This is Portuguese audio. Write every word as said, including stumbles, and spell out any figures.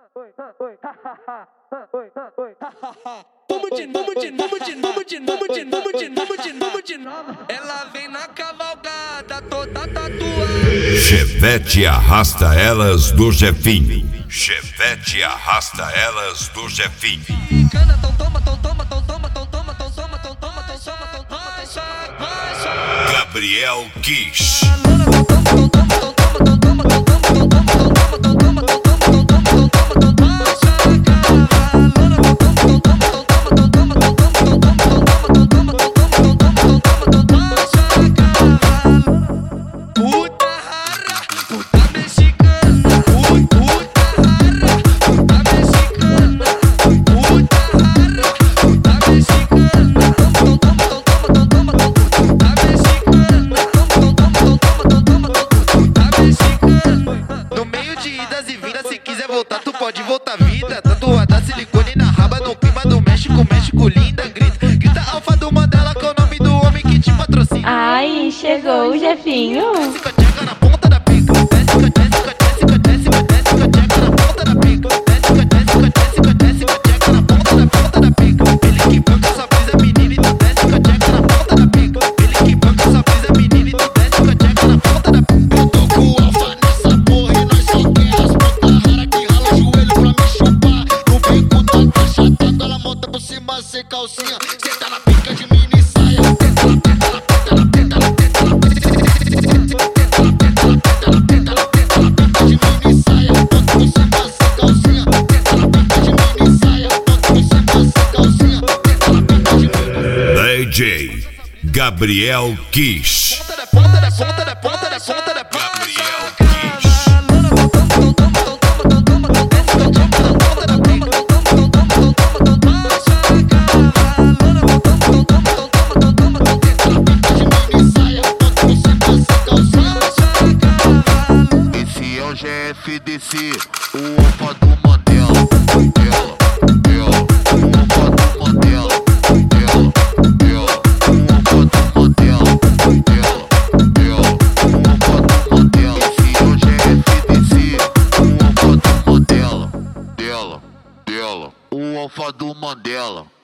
Vamos de novo, de novo, de novo, de novo, de novo, de novo, de novo, de novo. Ela vem na cavalgada, toda tatuada. Chevette arrasta elas do Jefinho. Chevette arrasta elas do Jefinho. Cana, tão toma, tão toma, tão toma, tão toma, tão toma, tão toma, tão toma, tão toma, tão toma. Gabriel Kish. Se quiser voltar, tu pode voltar vida. Tatuada, silicone na raba, no clima do México, México linda. Grita, grita Alfa do Mandela, que é o nome do homem que te patrocina. Ai, chegou o Jefinho. Desce com a tcheca na ponta da pica. Desce com a desce com a desce com a desce com a desce com a tcheca na ponta da pica. Desce com a desce com a desce com a desce com a tcheca na ponta da ponta da pica. Ele que banca só brisa, menina, então desce com a tcheca na ponta da pica. Ele que banca só brisa, menina, então desce com a tcheca na ponta da pica. Eu tô com o Alfa nessa porra e nós só quer as pontas raras que rala o joelho pra me chupar. Não vem com tanta chatando, ela monta por cima sem calcinha. Senta na pica de mini saia. Tenta lá, tenta lá, tenta lá, tenta lá, tenta lá, tenta lá, tenta lá, tenta lá, tenta lá, tenta lá, pica de mini saia. Monta por cima sem calcinha. Tenta lá, pica de mini saia. Monta por cima sem calcinha. Tenta lá, pica de mini. D J Gabriel Kish. Ponta da ponta da ponta da ponta da ponta da Gabriel Kish. Esse é o G F D C, o Alfa do Mandela. Dela, dela, o Alfa do Mandela. Dela, dela, o Alfa do Mandela. Dela, dela, o Alfa do Mandela. Esse é o G F D C, o Alfa do Mandela. Dela, dela, o Alfa do Mandela.